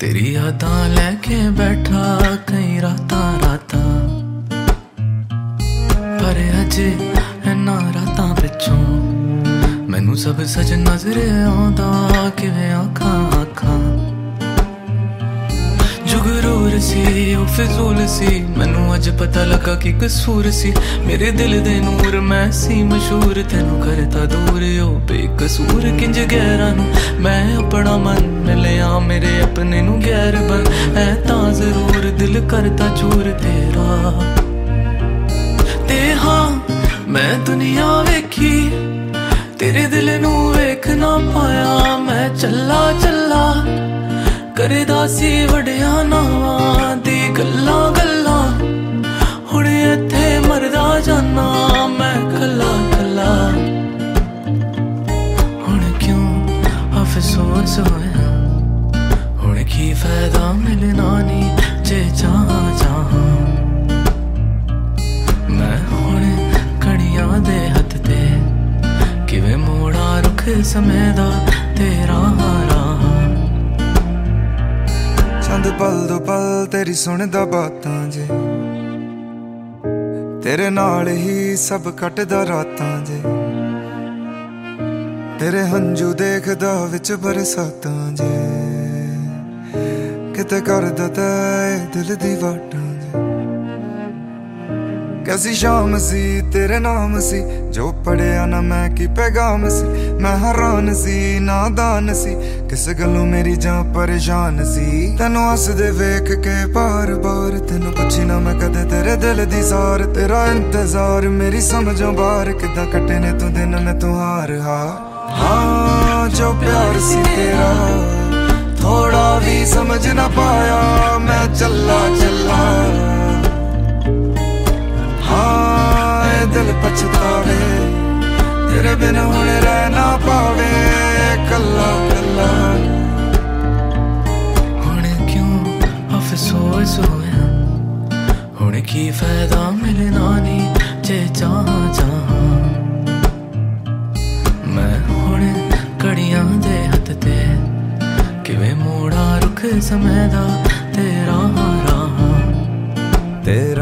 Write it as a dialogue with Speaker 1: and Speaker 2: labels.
Speaker 1: तेरी यादां लैके बैठा कई रातां रातां, पर अजे इन्हां रातां पिछों मैनू सब सच नजर आउंदा किवें आखां आखां। जुगरूर सी ओ फिजूल सी, मैनू अज पता लगा कि कसूर सी। मेरे दिल दे नूर मैं सी मशहूर, तेनू करता दूर ओ बेकसूर। किंज गैरां नू मैं अपना मन लिया, मेरे अपने नू गैर बन ऐ तां जरूर दिल करता चूर तेरा। ते हाँ मैं दुनिया वेखी, तेरे दिल नू वेख ना पाया। मैं चला चला करदा सी वड्डिया नावां दी गल्लां गल्लां, हुण इत्थे मरदा जाना मैं कल्ला कल्ला। हुण क्यों अफसोस होया, हुण की फायदा मिलना नी जे चाहां चाहां। मैं हुण घड़ियां दे हत्थ ते किवें मोड़ा रुख समय दा तेरा राह।
Speaker 2: चंद पल दो पल तेरी सुनदा बातां जे, तेरे नाल ही सब कटदा रातां जे। तेरे हंजू देखदा विच बरसातां जे, किते करदा तै दिल दी वाटां जे। कैसी शाम सी तेरे नाम सी, जो पढ़िया ना मैं की पैगाम सी। मैं हैरान सी नादान सी, किस गलों मेरी जान परेशान सी। तेनू हसदे वेख के बार बार, तेनू पुछी ना मैं कदे तेरे दिल दी सार। तेरा इंतजार मेरी समझों बाहर, किदा कटे ने तू दिन में तू हार हार। हाँ जो प्यार सी तेरा थोड़ा भी समझ ना पाया, मैं चला चला। हाँ दिल पछतावे तेरे बिन हुण रह ना पावे कल्ला कल्ला।
Speaker 1: हुण क्यों अफसोस होया, हुण की फायदा मिलना नी जे चाहां चाहां। मैं हुण घड़ियां दे हत्थ ते किवें मोड़ा रुख समय दा तेरा राह।